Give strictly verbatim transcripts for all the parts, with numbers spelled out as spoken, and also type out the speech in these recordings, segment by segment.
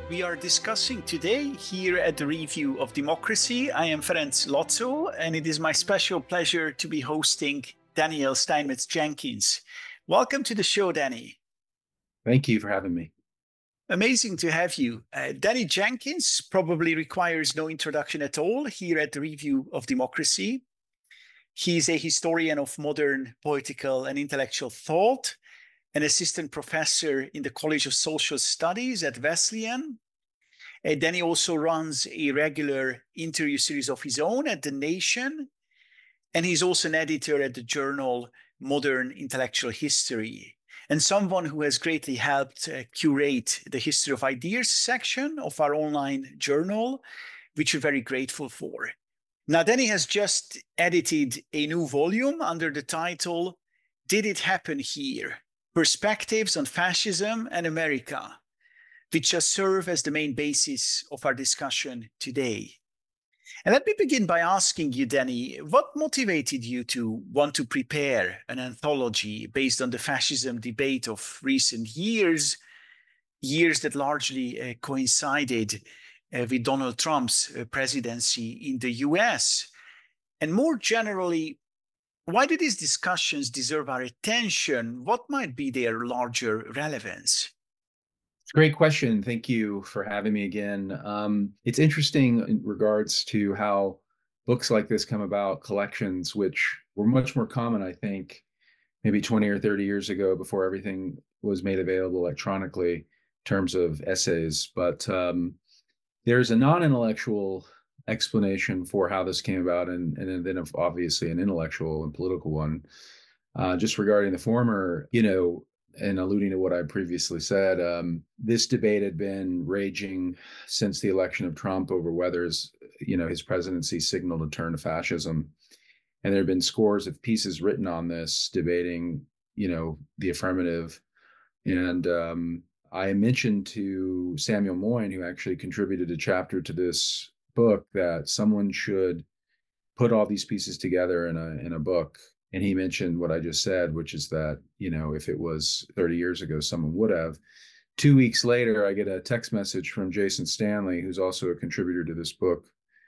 we are discussing today here at the Review of Democracy. I am Ferenc Lotzo, and it is my special pleasure to be hosting Daniel Steinmetz-Jenkins. Welcome to the show, Danny. Thank you for having me. Amazing to have you. Uh, Danny Jenkins probably requires no introduction at all here at the Review of Democracy. He is a historian of modern political and intellectual thought, an assistant professor in the College of Social Studies at Wesleyan. And then he also runs a regular interview series of his own at The Nation. And he's also an editor at the journal Modern Intellectual History, and someone who has greatly helped uh, curate the History of Ideas section of our online journal, which we're very grateful for. Now, Danny has just edited a new volume under the title, Did It Happen Here? Perspectives on Fascism and America, which shall serve as the main basis of our discussion today. And let me begin by asking you, Danny, what motivated you to want to prepare an anthology based on the fascism debate of recent years, years that largely uh, coincided uh, with Donald Trump's uh, presidency in the U S? And more generally, why do these discussions deserve our attention? What might be their larger relevance? It's a great question. Thank you for having me again. Um, it's interesting in regards to how books like this come about, collections, which were much more common, I think, maybe twenty or thirty years ago before everything was made available electronically in terms of essays. But um, there's a non-intellectual explanation for how this came about, and, and then obviously an intellectual and political one. Uh, just regarding the former, you know, and alluding to what I previously said, um, this debate had been raging since the election of Trump over whether his, you know, his presidency signaled a turn to fascism. And there have been scores of pieces written on this, debating, you know, the affirmative. And um, I mentioned to Samuel Moyn, who actually contributed a chapter to this book, that someone should put all these pieces together in a in a book. And he mentioned what I just said, which is that, you know, if it was thirty years ago, someone would have. Two weeks later, I get a text message from Jason Stanley, who's also a contributor to this book,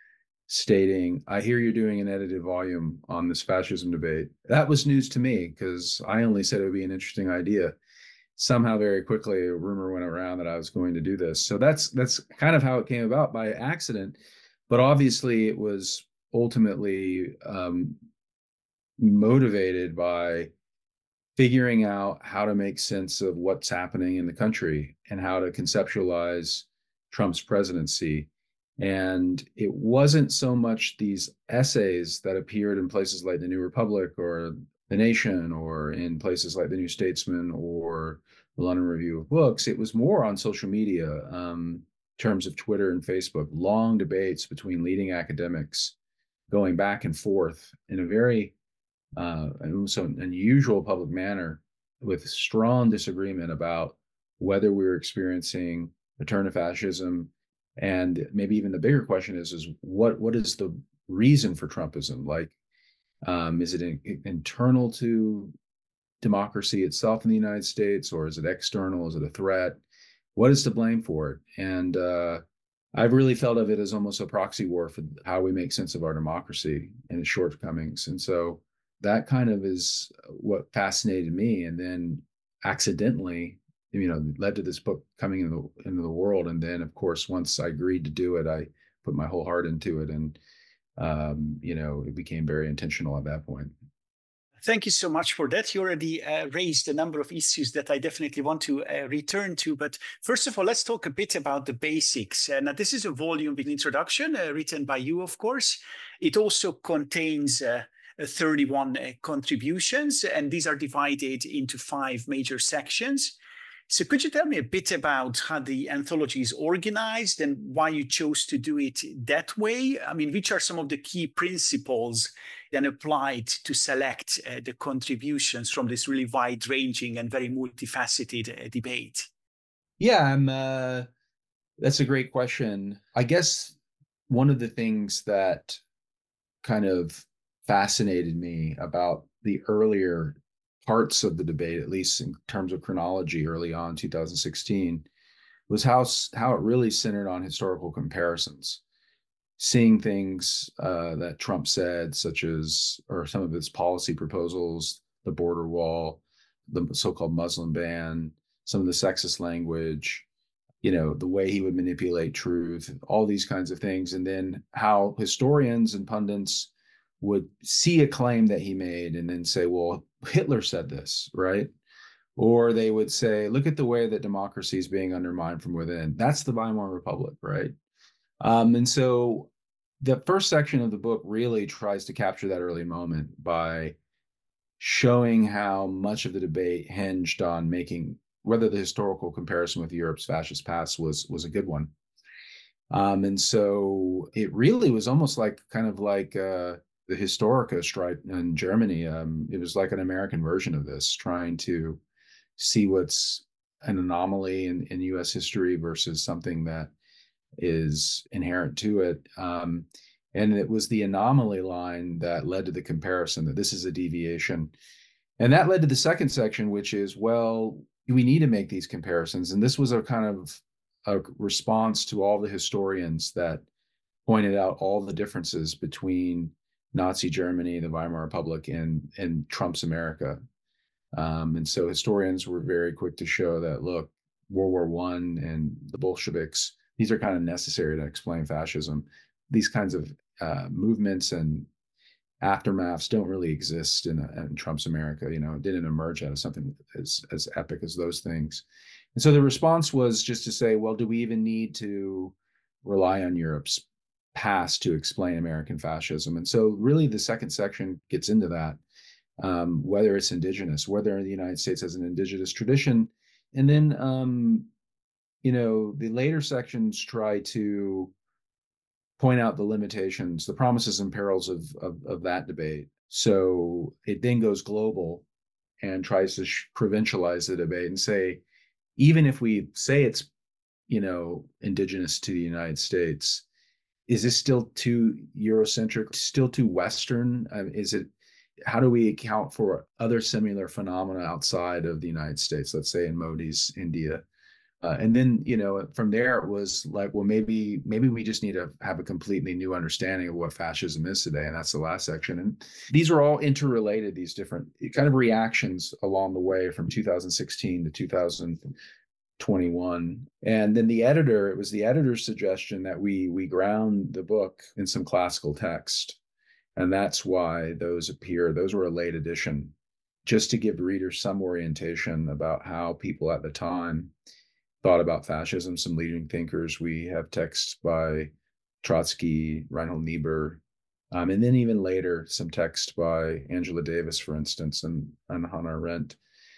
stating, I hear you're doing an edited volume on this fascism debate. That was news to me, because I only said it would be an interesting idea. Somehow very quickly, a rumor went around that I was going to do this. So that's that's kind of how it came about, by accident. But obviously it was ultimately um, motivated by figuring out how to make sense of what's happening in the country and how to conceptualize Trump's presidency. And it wasn't so much these essays that appeared in places like the New Republic or the Nation, or in places like the New Statesman or the London Review of Books. It was more on social media, um, in terms of Twitter and Facebook, long debates between leading academics going back and forth in a very uh, so unusual public manner, with strong disagreement about whether we were experiencing a turn to fascism. And maybe even the bigger question is, is what what is the reason for Trumpism? Like, um, is it in, internal to democracy itself in the United States, or is it external? Is it a threat? What is to blame for it? And uh, I've really felt of it as almost a proxy war for how we make sense of our democracy and its shortcomings. And so that kind of is what fascinated me. And then accidentally, you know, led to this book coming into the, into the world. And then, of course, once I agreed to do it, I put my whole heart into it. And, um, you know, it became very intentional at that point. Thank you so much for that. You already uh, raised a number of issues that I definitely want to uh, return to. But first of all, let's talk a bit about the basics. And uh, this is a volume with introduction uh, written by you, of course. It also contains uh, thirty-one uh, contributions, and these are divided into five major sections. So could you tell me a bit about how the anthology is organized and why you chose to do it that way? I mean, which are some of the key principles then applied to select uh, the contributions from this really wide-ranging and very multifaceted uh, debate? Yeah, I'm. Uh, that's a great question. I guess one of the things that kind of fascinated me about the earlier parts of the debate, at least in terms of chronology, early on, two thousand sixteen, was how how it really centered on historical comparisons, seeing things uh, that Trump said, such as, or some of his policy proposals, the border wall, the so-called Muslim ban, some of the sexist language, you know, the way he would manipulate truth, all these kinds of things. And then how historians and pundits would see a claim that he made and then say, well, Hitler said this, right? Or they would say, look at the way that democracy is being undermined from within. That's the Weimar Republic, right? Um, and so the first section of the book really tries to capture that early moment by showing how much of the debate hinged on making whether the historical comparison with Europe's fascist past was was a good one. Um, and so it really was almost like kind of like uh, the Historica strike in Germany. Um, it was like an American version of this, trying to see what's an anomaly in, in U S history versus something that is inherent to it. Um, and it was the anomaly line that led to the comparison, that this is a deviation. And that led to the second section, which is, well, we need to make these comparisons. And this was a kind of a response to all the historians that pointed out all the differences between Nazi Germany, the Weimar Republic, and, and Trump's America. Um, and so historians were very quick to show that, look, World War One and the Bolsheviks, these are kind of necessary to explain fascism. These kinds of uh, movements and aftermaths don't really exist in, a, in Trump's America. You know, it didn't emerge out of something as, as epic as those things. And so the response was just to say, well, do we even need to rely on Europe's past to explain American fascism? And so really the second section gets into that, um, whether it's indigenous, whether the United States has an indigenous tradition. And then, um, you know, the later sections try to point out the limitations, the promises and perils of, of, of that debate. So it then goes global and tries to sh- provincialize the debate and say, even if we say it's, you know, indigenous to the United States, is this still too Eurocentric, still too Western? Uh, is it, how do we account for other similar phenomena outside of the United States, let's say in Modi's India? Uh, and then, you know, from there it was like, well, maybe maybe we just need to have a completely new understanding of what fascism is today, and that's the last section. And these are all interrelated, these different kind of reactions along the way from two thousand sixteen to two thousand twenty-one. And then the editor, it was the editor's suggestion that we we ground the book in some classical text, and that's why those appear. Those were a late edition, just to give readers some orientation about how people at the time thought about fascism, some leading thinkers. We have texts by Trotsky, Reinhold Niebuhr, um, and then even later, some text by Angela Davis, for instance, and, and Hannah Arendt.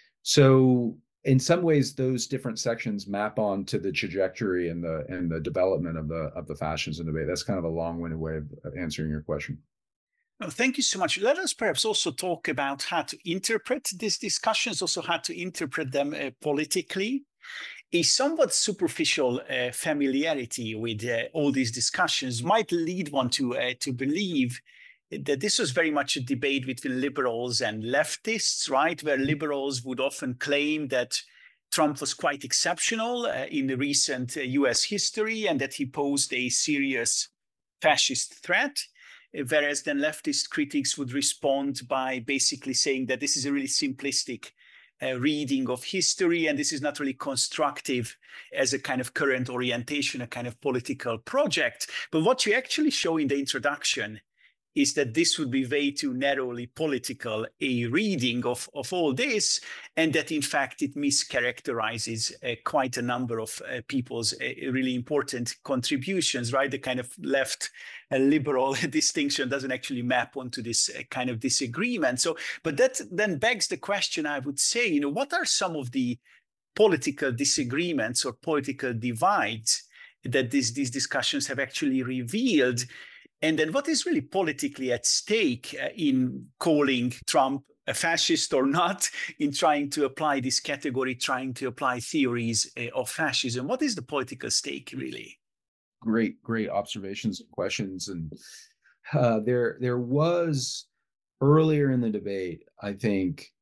So in some ways, those different sections map on to the trajectory and the and the development of the of the fascism debate. That's kind of a long-winded way of answering your question. Well, thank you so much. Let us perhaps also talk about how to interpret these discussions, also how to interpret them uh, politically. A somewhat superficial uh, familiarity with uh, all these discussions might lead one to uh, to believe that this was very much a debate between liberals and leftists, right? Where liberals would often claim that Trump was quite exceptional uh, in the recent uh, U S history and that he posed a serious fascist threat. Whereas then leftist critics would respond by basically saying that this is a really simplistic uh, reading of history, and this is not really constructive as a kind of current orientation, a kind of political project. But what you actually show in the introduction is that this would be way too narrowly political a reading of, of all this, and that in fact it mischaracterizes uh, quite a number of uh, people's uh, really important contributions, right? The kind of left uh, liberal distinction doesn't actually map onto this uh, kind of disagreement. So, but that then begs the question, I would say, you know, what are some of the political disagreements or political divides that these, these discussions have actually revealed? And then what is really politically at stake uh, in calling Trump a fascist or not, in trying to apply this category, trying to apply theories uh, of fascism? What is the political stake, really? Great, great observations and questions. And uh, there, there was earlier in the debate, I think,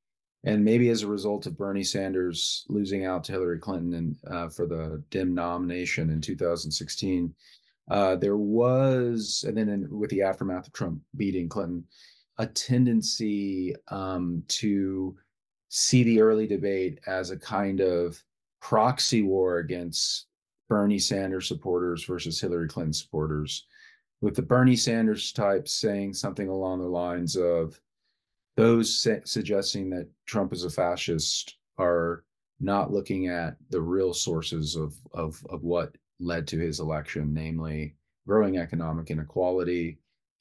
And maybe as a result of Bernie Sanders losing out to Hillary Clinton and uh, for the Dem nomination in two thousand sixteen, uh, there was, and then in, with the aftermath of Trump beating Clinton, a tendency um, to see the early debate as a kind of proxy war against Bernie Sanders supporters versus Hillary Clinton supporters, with the Bernie Sanders type saying something along the lines of, those su- suggesting that Trump is a fascist are not looking at the real sources of, of, of what led to his election, namely growing economic inequality.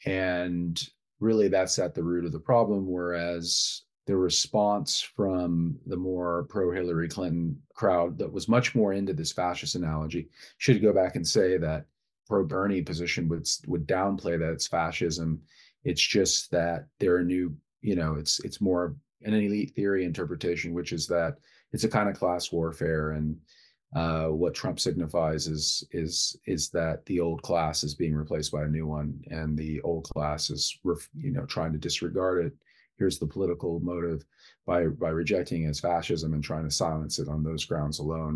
And really, that's at the root of the problem. Whereas the response from the more pro Hillary Clinton crowd that was much more into this fascist analogy, should go back and say that pro Bernie position would would downplay that it's fascism. It's just that there are new, you know, it's it's more an elite theory interpretation, which is that it's a kind of class warfare, and uh, what Trump signifies is is is that the old class is being replaced by a new one, and the old class is, you know, trying to disregard it. Here's the political motive by by rejecting it as fascism and trying to silence it on those grounds alone.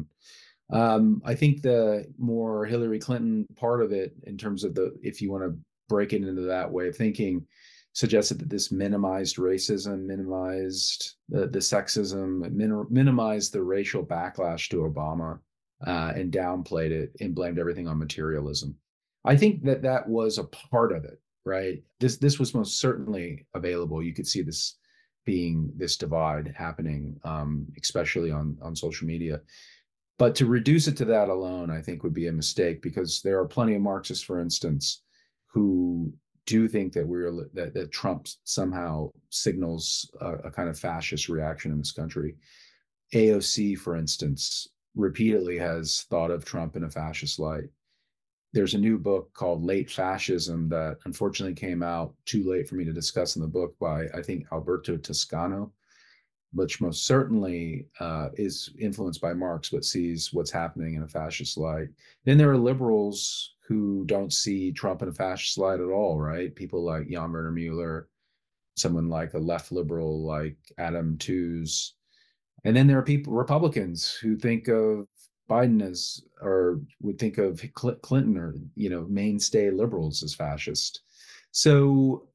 Um, I think the more Hillary Clinton part of it, in terms of the, if you want to break it into that way of thinking, suggested that this minimized racism, minimized the, the sexism, min, minimized the racial backlash to Obama, uh, and downplayed it and blamed everything on materialism. I think that that was a part of it, right? This this was most certainly available. You could see this being this divide happening, um, especially on on social media. But to reduce it to that alone, I think would be a mistake, because there are plenty of Marxists, for instance, who do think that we're that, that Trump somehow signals a, a kind of fascist reaction in this country. A O C, for instance, repeatedly has thought of Trump in a fascist light. There's a new book called Late Fascism that unfortunately came out too late for me to discuss in the book, by, I think, Alberto Toscano, which most certainly uh, is influenced by Marx, but sees what's happening in a fascist light. Then there are liberals who don't see Trump in a fascist light at all, right? People like Jan Werner Mueller, someone like a left liberal like Adam Tooze. And then there are people, Republicans, who think of Biden as, or would think of Clinton, or, you know, mainstay liberals as fascist. So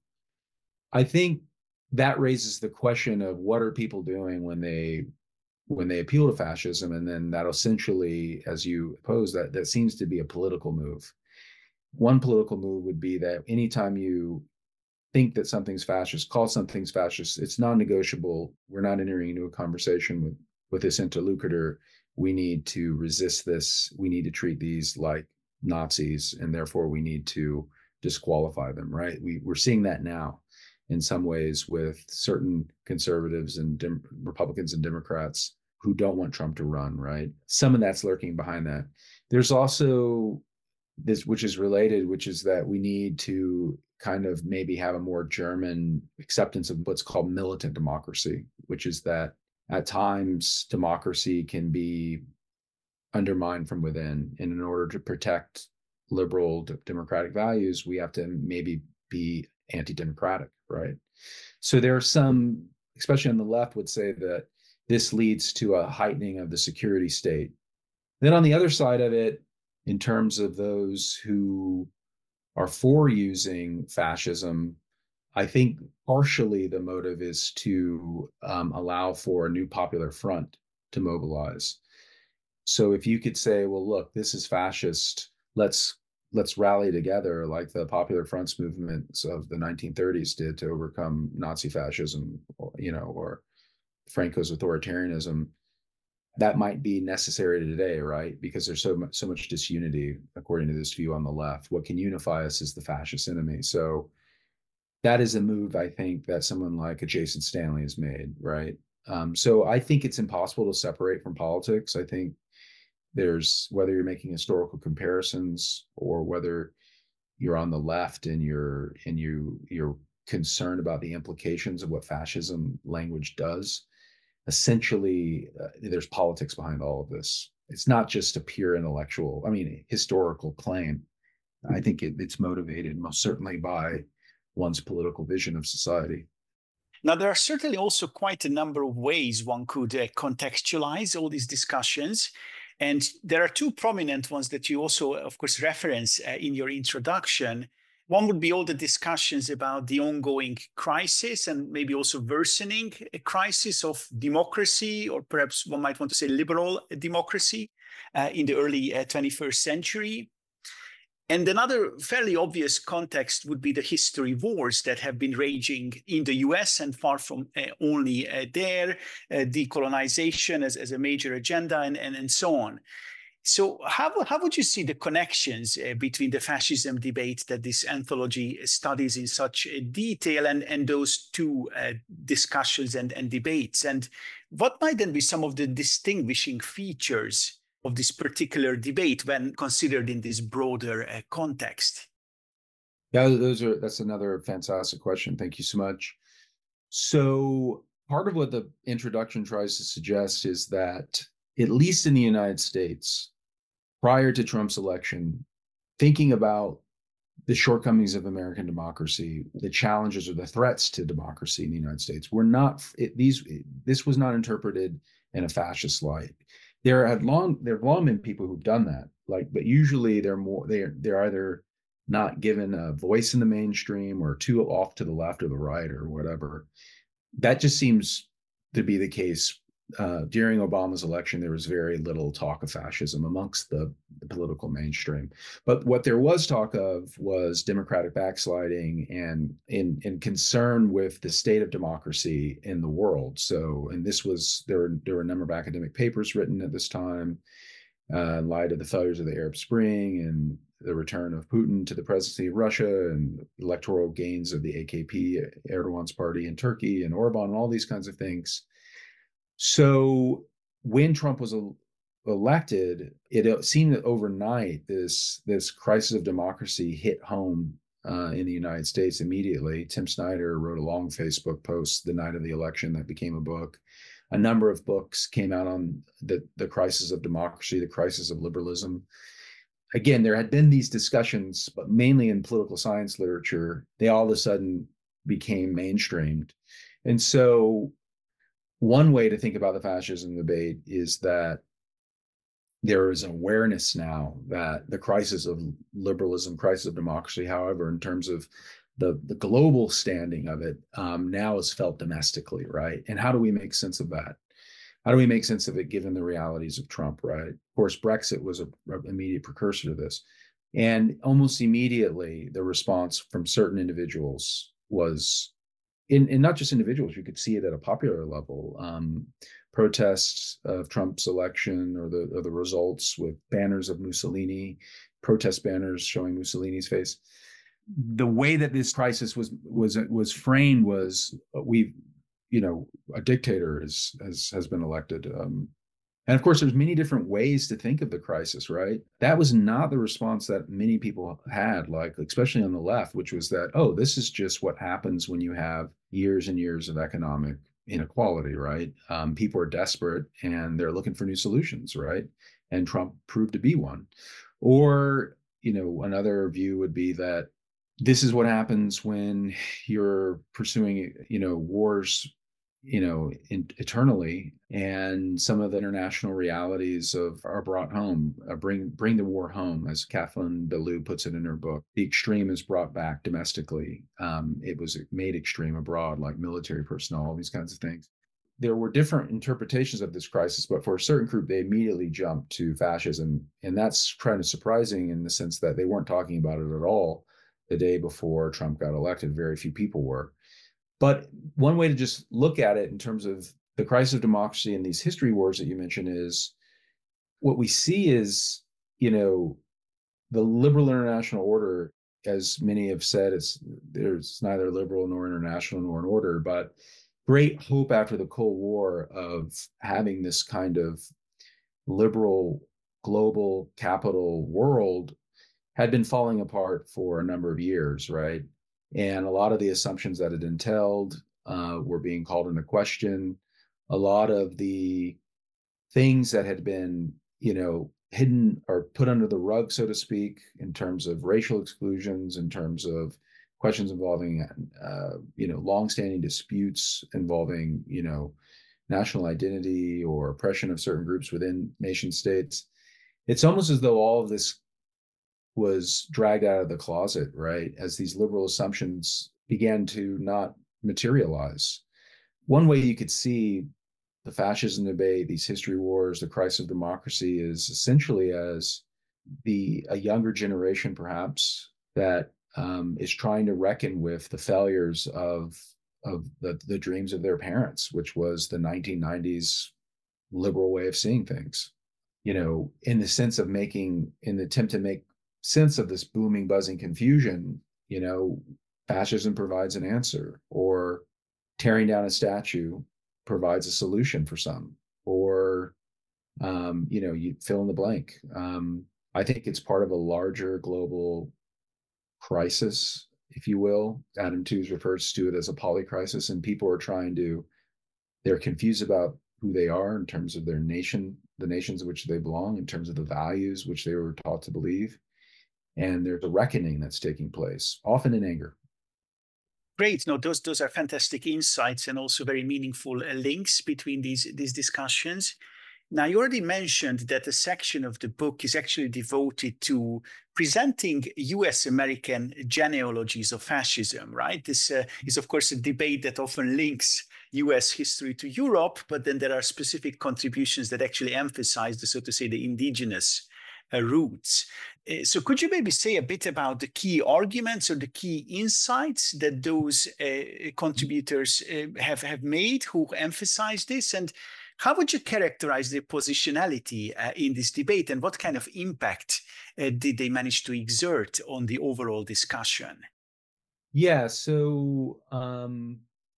I think that raises the question of, what are people doing when they when they appeal to fascism? And then that essentially, as you pose, that that seems to be a political move. One political move would be that anytime you think that something's fascist, call something's fascist, it's non-negotiable. We're not entering into a conversation with with this interlocutor. We need to resist this. We need to treat these like Nazis, and therefore we need to disqualify them, right? We, we're seeing that now in some ways with certain conservatives and Dem- Republicans and Democrats who don't want Trump to run, right? Some of that's lurking behind that. There's also this, which is related, which is that we need to kind of maybe have a more German acceptance of what's called militant democracy, which is that at times democracy can be undermined from within. And in order to protect liberal democratic values, we have to maybe be anti-democratic, right? So there are some, especially on the left, would say that this leads to a heightening of the security state. Then on the other side of it, in terms of those who are for using fascism, I think partially the motive is to um, allow for a new popular front to mobilize. So if you could say, well, look, this is fascist, let's let's rally together like the Popular Fronts movements of the nineteen thirties did to overcome Nazi fascism, or, you know, or Franco's authoritarianism. That might be necessary today, right? Because there's so much so much disunity, according to this view on the left. What can unify us is the fascist enemy. So that is a move, I think, that someone like a Jason Stanley has made, right? Um, so I think it's impossible to separate from politics. I think there's, whether you're making historical comparisons or whether you're on the left and you're and you you're concerned about the implications of what fascism language does, essentially uh, there's politics behind all of this. It's not just a pure intellectual, I mean, historical claim. I think it, it's motivated most certainly by one's political vision of society. Now, there are certainly also quite a number of ways one could uh, contextualize all these discussions. And there are two prominent ones that you also, of course, reference uh, in your introduction. One would be all the discussions about the ongoing crisis and maybe also worsening a crisis of democracy, or perhaps one might want to say liberal democracy uh, in the early uh, twenty-first century. And another fairly obvious context would be the history wars that have been raging in the U S and far from uh, only uh, there, uh, decolonization as, as a major agenda, and, and, and so on. So how, how would you see the connections uh, between the fascism debate that this anthology studies in such uh, detail and, and those two uh, discussions and, and debates? And what might then be some of the distinguishing features of this particular debate when considered in this broader uh, context? Yeah, those are that's another fantastic question. Thank you so much. So part of what the introduction tries to suggest is that, at least in the United States, prior to Trump's election, thinking about the shortcomings of American democracy, the challenges or the threats to democracy in the United States, were not it, these. This was not interpreted in a fascist light. There had long there have long been people who've done that, like, but usually they're more they're they're either not given a voice in the mainstream or too off to the left or the right or whatever. That just seems to be the case. Uh, during Obama's election, there was very little talk of fascism amongst the, the political mainstream. But what there was talk of was democratic backsliding and in, in concern with the state of democracy in the world. So, and this was, there were, there were a number of academic papers written at this time uh, in light of the failures of the Arab Spring and the return of Putin to the presidency of Russia and electoral gains of the A K P, Erdogan's party in Turkey, and Orban, and all these kinds of things. So when Trump was elected, it seemed that overnight this this crisis of democracy hit home uh, in the United States immediately. Tim Snyder wrote a long Facebook post the night of the election that became a book. A number of books came out on the, the crisis of democracy, the crisis of liberalism. Again, there had been these discussions, but mainly in political science literature. They all of a sudden became mainstreamed. And so one way to think about the fascism debate is that there is awareness now that the crisis of liberalism, crisis of democracy, however, in terms of the, the global standing of it, um, now is felt domestically, right? And how do we make sense of that? How do we make sense of it given the realities of Trump, right? Of course, Brexit was an immediate precursor to this. And almost immediately, the response from certain individuals was, in, in not just individuals, you could see it at a popular level. Um, protests of Trump's election or the, or the results with banners of Mussolini, protest banners showing Mussolini's face. The way that this crisis was was was framed was we've, you know, a dictator is has has been elected. Um, and of course, there's many different ways to think of the crisis, right? That was not the response that many people had, like, especially on the left, which was that, oh, this is just what happens when you have years and years of economic inequality, right? Um, people are desperate and they're looking for new solutions, right? And Trump proved to be one. Or, you know, another view would be that this is what happens when you're pursuing, you know, wars, you know, in, eternally, and some of the international realities of are brought home, uh, bring bring the war home, as Kathleen Belew puts it in her book. The extreme is brought back domestically. Um, it was made extreme abroad, like military personnel, all these kinds of things. There were different interpretations of this crisis, but for a certain group, they immediately jumped to fascism. And that's kind of surprising in the sense that they weren't talking about it at all the day before Trump got elected. Very few people were. But one way to just look at it in terms of the crisis of democracy and these history wars that you mentioned is what we see is, you know, the liberal international order, as many have said, it's there's neither liberal nor international nor an order, but great hope after the Cold War of having this kind of liberal global capital world had been falling apart for a number of years, right? And a lot of the assumptions that it entailed uh, were being called into question. A lot of the things that had been, you know, hidden or put under the rug, so to speak, in terms of racial exclusions, in terms of questions involving, uh, you know, longstanding disputes involving, you know, national identity or oppression of certain groups within nation states. It's almost as though all of this was dragged out of the closet, right? As these liberal assumptions began to not materialize. One way you could see the fascism debate, these history wars, the crisis of democracy is essentially as the a younger generation, perhaps, that um, is trying to reckon with the failures of of the, the dreams of their parents, which was the nineteen nineties liberal way of seeing things. You know, in the sense of making, in the attempt to make sense of this booming, buzzing confusion, you know, fascism provides an answer, or tearing down a statue provides a solution for some, or um, you know, you fill in the blank. Um, I think it's part of a larger global crisis, if you will. Adam Tooze refers to it as a polycrisis, and people are trying to, they're confused about who they are in terms of their nation, the nations in which they belong, in terms of the values which they were taught to believe. And there's a reckoning that's taking place, often in anger. Great. No, those those are fantastic insights and also very meaningful uh, links between these these discussions. Now, you already mentioned that a section of the book is actually devoted to presenting U S American genealogies of fascism, right? This uh, is, of course, a debate that often links U S history to Europe, but then there are specific contributions that actually emphasize the, so to say, the indigenous uh, roots. Uh, so could you maybe say a bit about the key arguments or the key insights that those uh, contributors uh, have, have made who emphasize this? And how would you characterize their positionality uh, in this debate, and what kind of impact uh, did they manage to exert on the overall discussion? Yeah, so um,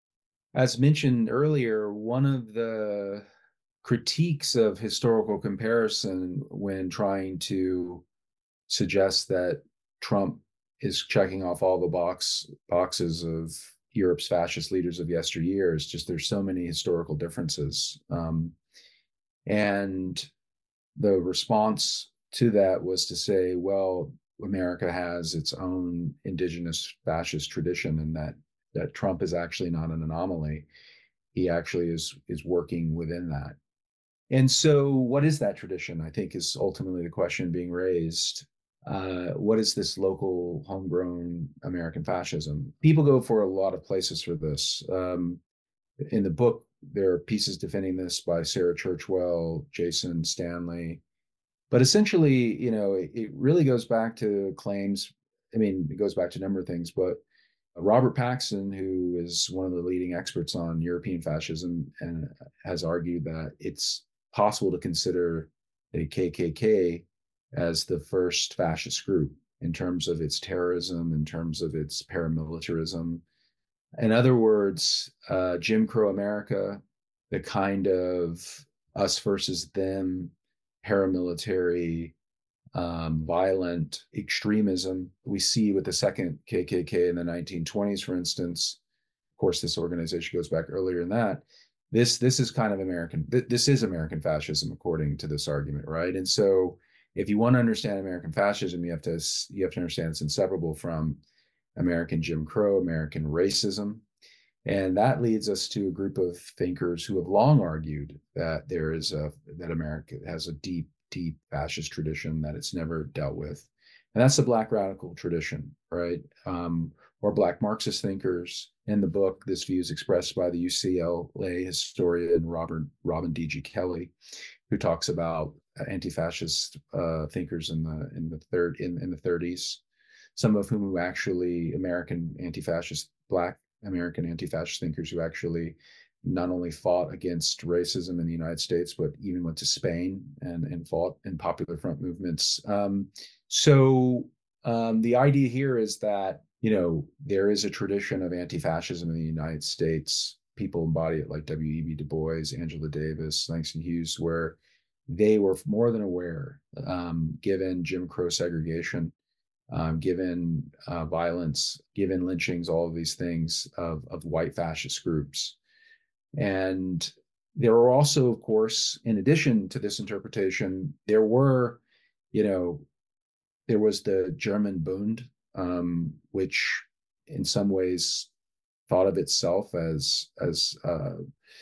as mentioned earlier, one of the critiques of historical comparison when trying to suggest that Trump is checking off all the box boxes of Europe's fascist leaders of yesteryear is just there's so many historical differences. Um, and the response to that was to say, well, America has its own indigenous fascist tradition, and that that Trump is actually not an anomaly. He actually is is working within that. And so, what is that tradition? I think is ultimately the question being raised. Uh, what is this local, homegrown American fascism? People go for a lot of places for this. Um, in the book, there are pieces defending this by Sarah Churchwell, Jason Stanley. But essentially, you know, it, it really goes back to claims. I mean, it goes back to a number of things, but Robert Paxson, who is one of the leading experts on European fascism, and has argued that it's possible to consider the K K K as the first fascist group in terms of its terrorism, in terms of its paramilitarism. In other words, uh, Jim Crow America, the kind of us versus them, paramilitary, um, violent extremism we see with the second K K K in the nineteen twenties, for instance. Of course, this organization goes back earlier than that. This this is kind of American. This is American fascism, according to this argument, right? And so, if you want to understand American fascism, you have to you have to understand it's inseparable from American Jim Crow, American racism. And that leads us to a group of thinkers who have long argued that there is a that America has a deep, deep fascist tradition that it's never dealt with. And that's the Black radical tradition, right? Um, or Black Marxist thinkers. In the book, this view is expressed by the U C L A historian Robert Robin D G Kelley, who talks about anti-fascist uh, thinkers in the in the third in, in the thirties, some of whom who actually American anti-fascist Black American anti-fascist thinkers who actually not only fought against racism in the United States, but even went to Spain and, and fought in Popular Front movements. Um, so um, the idea here is that, you know, there is a tradition of anti-fascism in the United States. People embody it like W E B Du Bois, Angela Davis, Langston Hughes, where they were more than aware, um, given Jim Crow segregation, Um, given uh, violence, given lynchings, all of these things of, of white fascist groups. And there were also, of course, in addition to this interpretation, there were, you know, there was the German Bund, um, which in some ways thought of itself as as uh,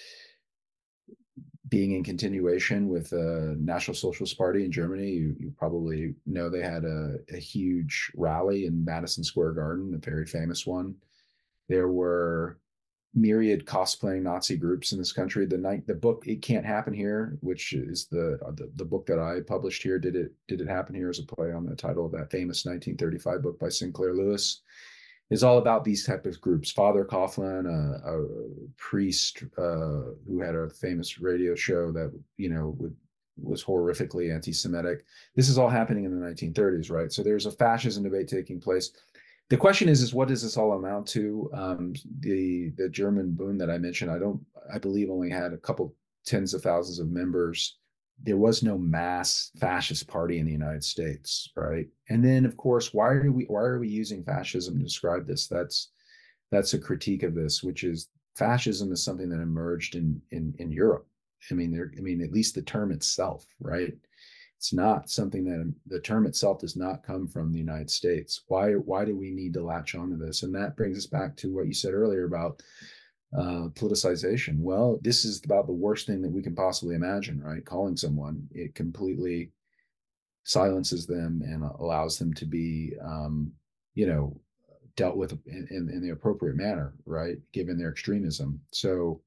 being in continuation with the National Socialist Party in Germany. You, you probably know they had a, a huge rally in Madison Square Garden, a very famous one. There were myriad cosplaying Nazi groups in this country. The night the book "It Can't Happen Here," which is the, the the book that I published here, did it did it happen here, as a play on the title of that famous nineteen thirty-five book by Sinclair Lewis, is all about these type of groups. Father Coughlin, a, a priest uh, who had a famous radio show that you know would, was horrifically anti-Semitic. This is all happening in the nineteen thirties, right? So there's a fascism debate taking place. The question is, is what does this all amount to? Um, the the German Bund that I mentioned, I don't, I believe only had a couple tens of thousands of members. There was no mass fascist party in the United States, right? And then, of course, why are we why are we using fascism to describe this? That's that's a critique of this, which is fascism is something that emerged in in in Europe. I mean, there, I mean, at least the term itself, right? It's not something that the term itself does not come from the United States. Why, why do we need to latch onto this? And that brings us back to what you said earlier about uh, politicization. Well, this is about the worst thing that we can possibly imagine, right? Calling someone, it completely silences them and allows them to be, um, you know, dealt with in, in, in the appropriate manner, right? Given their extremism. So,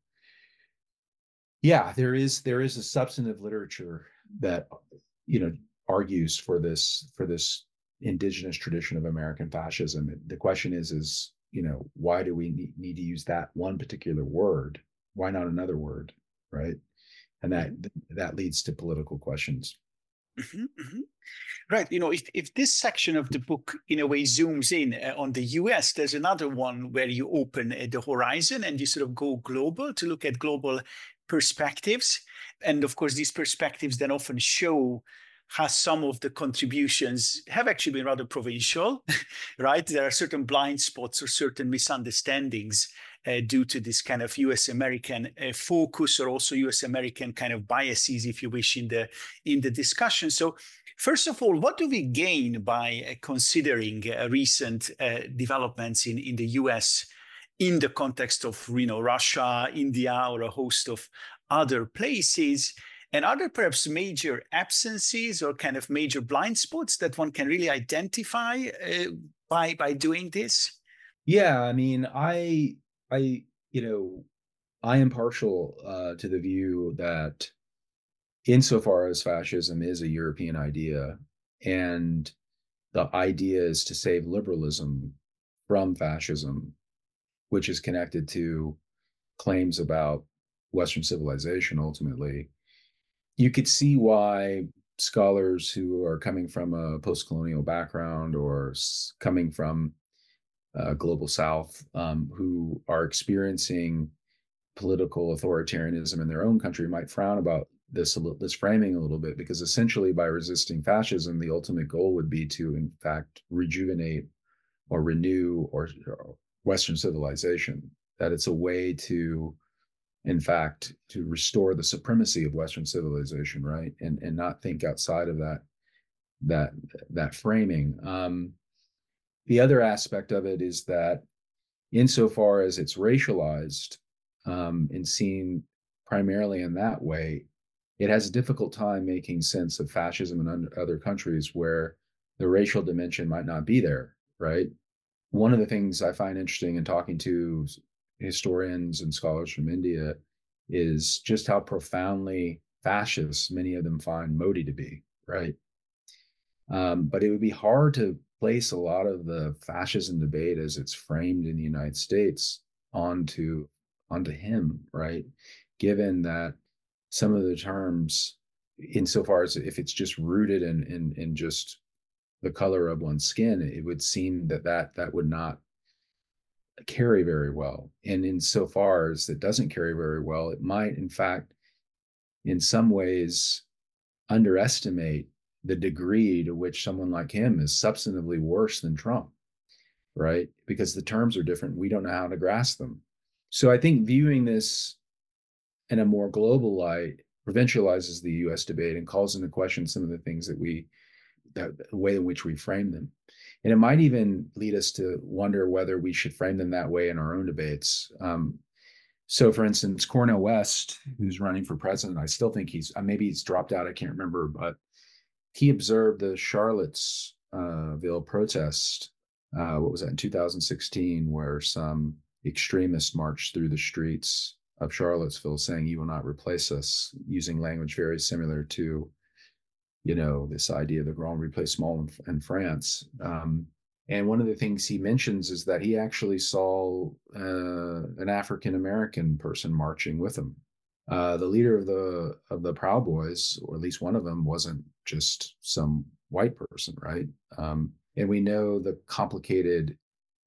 yeah, there is there is a substantive literature that you know argues for this for this indigenous tradition of American fascism. The question is is you know why do we need, need to use that one particular word? Why not another word, right? And that that leads to political questions. Mm-hmm, mm-hmm. Right. You know, if, if this section of the book, in a way, zooms in uh, on the U S, there's another one where you open uh, the horizon and you sort of go global to look at global perspectives. And of course, these perspectives then often show how some of the contributions have actually been rather provincial, right? There are certain blind spots or certain misunderstandings uh, due to this kind of U S American uh, focus, or also U S American kind of biases, if you wish, in the in the discussion. So first of all, what do we gain by uh, considering uh, recent uh, developments in, in the U S in the context of you know, Russia, India, or a host of other places? And are there perhaps major absences or kind of major blind spots that one can really identify uh, by, by doing this? Yeah, I mean, I, I, you know, I am partial uh, to the view that insofar as fascism is a European idea, and the idea is to save liberalism from fascism, which is connected to claims about Western civilization ultimately, you could see why scholars who are coming from a post-colonial background or coming from uh, global South, um, who are experiencing political authoritarianism in their own country, might frown about this this framing a little bit, because essentially by resisting fascism, the ultimate goal would be to, in fact, rejuvenate or renew or, or Western civilization. That it's a way to, in fact, to restore the supremacy of Western civilization, right? And and not think outside of that that that framing. Um, the other aspect of it is that, insofar as it's racialized um, and seen primarily in that way, it has a difficult time making sense of fascism in other countries where the racial dimension might not be there, right? One of the things I find interesting in talking to historians and scholars from India is just how profoundly fascist many of them find Modi to be, right? Um, but it would be hard to place a lot of the fascism debate as it's framed in the United States onto onto him, right? Given that some of the terms, insofar as if it's just rooted in in, in just the color of one's skin, it would seem that that that would not carry very well. And insofar as it doesn't carry very well, it might, in fact, in some ways, underestimate the degree to which someone like him is substantively worse than Trump, right? Because the terms are different. We don't know how to grasp them. So I think viewing this in a more global light provincializes the U S debate and calls into question some of the things that we the, the way in which we frame them. And it might even lead us to wonder whether we should frame them that way in our own debates. Um, so, for instance, Cornel West, who's running for president, I still think he's, maybe he's dropped out, I can't remember, but he observed the Charlottesville protest, uh, what was that, in two thousand sixteen, where some extremists marched through the streets of Charlottesville saying, "You will not replace us," using language very similar to, you know, this idea of the grand replacement in, in France. Um, and one of the things he mentions is that he actually saw uh, an African-American person marching with him. Uh, the leader of the of the Proud Boys, or at least one of them, wasn't just some white person, right? Um, and we know the complicated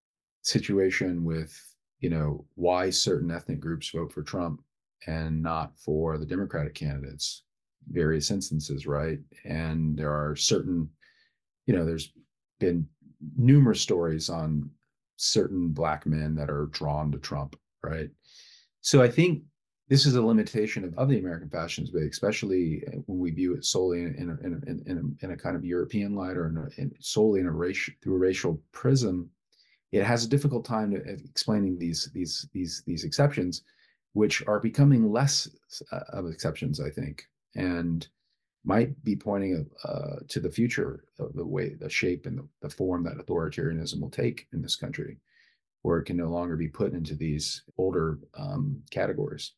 situation with, you know, why certain ethnic groups vote for Trump and not for the Democratic candidates, various instances, right? And there are certain, you know, there's been numerous stories on certain Black men that are drawn to Trump, right? So I think this is a limitation of, of the American fascist debate, especially when we view it solely in, in, a, in, a, in, a, in a kind of European light, or in a, in, solely in a racial, through a racial prism. It has a difficult time to, explaining these these these these exceptions, which are becoming less uh, of exceptions, I think, and might be pointing uh, to the future of the way, the shape, and the, the form that authoritarianism will take in this country, where it can no longer be put into these older um, categories.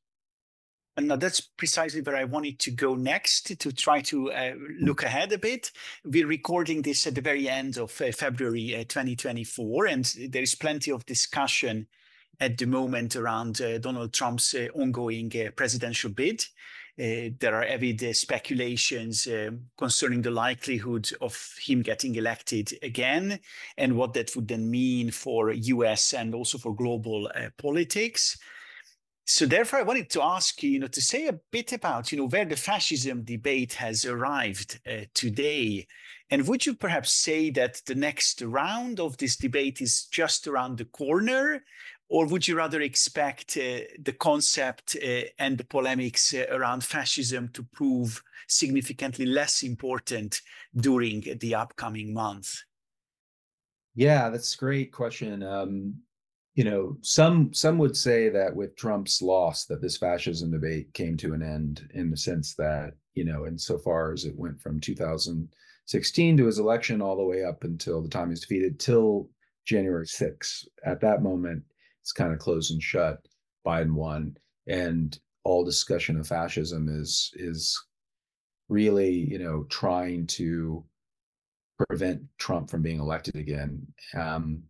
And now that's precisely where I wanted to go next, to try to uh, look ahead a bit. We're recording this at the very end of uh, February uh, twenty twenty-four, and there is plenty of discussion at the moment around uh, Donald Trump's uh, ongoing uh, presidential bid. Uh, there are avid uh, speculations uh, concerning the likelihood of him getting elected again, and what that would then mean for U S and also for global uh, politics. So therefore, I wanted to ask you, you know, to say a bit about, you know, where the fascism debate has arrived uh, today. And would you perhaps say that the next round of this debate is just around the corner? Or would you rather expect uh, the concept uh, and the polemics uh, around fascism to prove significantly less important during the upcoming month? Yeah, that's a great question. Um, you know, some some would say that with Trump's loss, that this fascism debate came to an end, in the sense that, you know, insofar as it went from two thousand sixteen to his election all the way up until the time he was defeated, till January sixth. At that moment, it's kind of closed and shut. Biden won, and all discussion of fascism is is really, you know, trying to prevent Trump from being elected again. Um,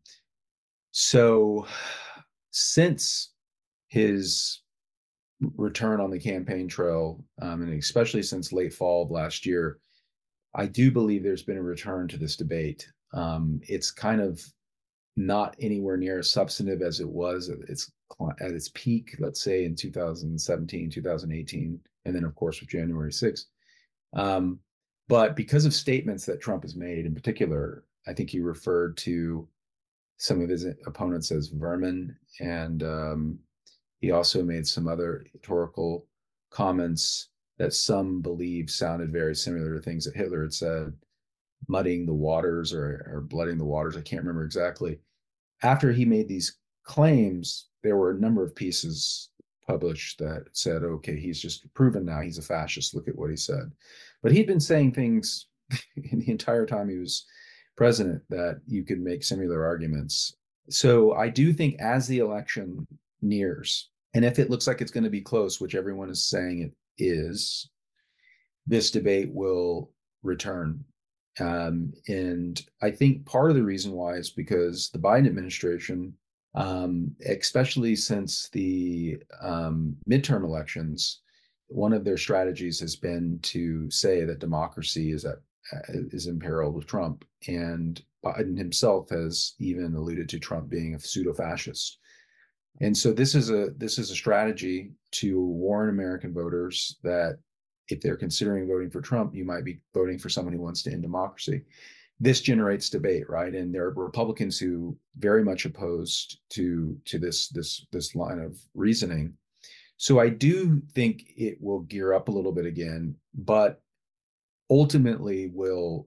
So since his return on the campaign trail, um, and especially since late fall of last year, I do believe there's been a return to this debate. Um, it's kind of not anywhere near as substantive as it was at its, at its peak, let's say in two thousand seventeen, two thousand eighteen, and then of course with January sixth. Um, but because of statements that Trump has made, in particular, I think he referred to some of his opponents as vermin, and um, he also made some other rhetorical comments that some believe sounded very similar to things that Hitler had said, muddying the waters, or, or blooding the waters. I can't remember exactly. After he made these claims, there were a number of pieces published that said, okay, he's just proven now he's a fascist. Look at what he said. But he'd been saying things in the entire time he was president that you could make similar arguments. So I do think as the election nears, and if it looks like it's going to be close, which everyone is saying it is, this debate will return. Um, and I think part of the reason why is because the Biden administration, um, especially since the um, midterm elections, one of their strategies has been to say that democracy is at is imperiled with Trump. And Biden himself has even alluded to Trump being a pseudo-fascist. And so this is a this is a strategy to warn American voters that if they're considering voting for Trump, you might be voting for someone who wants to end democracy. This generates debate, right? And there are Republicans who very much opposed to to this this this line of reasoning. So I do think it will gear up a little bit again, but ultimately will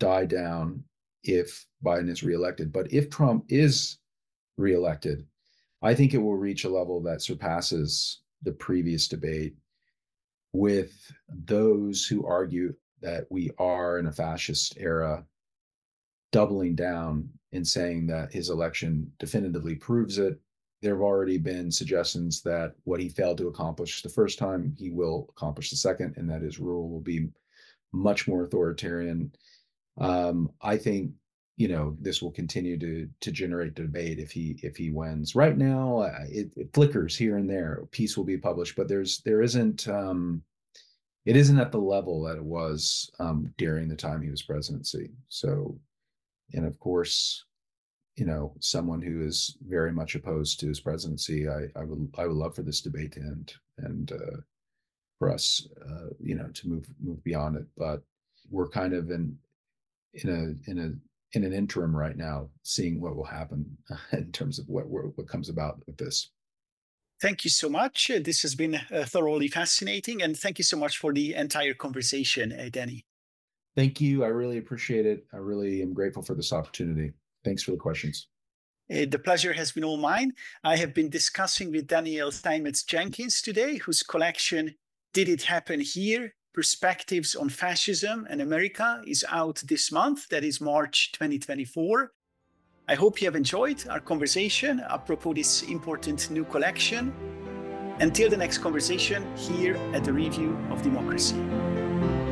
die down if Biden is reelected. But if Trump is reelected, I think it will reach a level that surpasses the previous debate, with those who argue that we are in a fascist era doubling down and saying that his election definitively proves it. There have already been suggestions that what he failed to accomplish the first time, he will accomplish the second, and that his rule will be much more authoritarian. Um, I think, you know, this will continue to to generate debate if he if he wins. Right now, it, it flickers here and there. A piece will be published, but there's there isn't um, it isn't at the level that it was um, during the time he was presidency. So, and of course, you know, someone who is very much opposed to his presidency, I, I would I would love for this debate to end and uh, for us, uh, you know, to move move beyond it. But we're kind of in in a in a in an interim right now, seeing what will happen in terms of what what comes about with this. Thank you so much. Uh, This has been uh, thoroughly fascinating, and thank you so much for the entire conversation, uh, Danny. Thank you. I really appreciate it. I really am grateful for this opportunity. Thanks for the questions. Uh, the pleasure has been all mine. I have been discussing with Daniel Steinmetz Jenkins today, whose collection Did It Happen Here? Perspectives on Fascism and America is out this month. That is March twenty twenty-four. I hope you have enjoyed our conversation apropos this important new collection. Until the next conversation here at the Review of Democracy.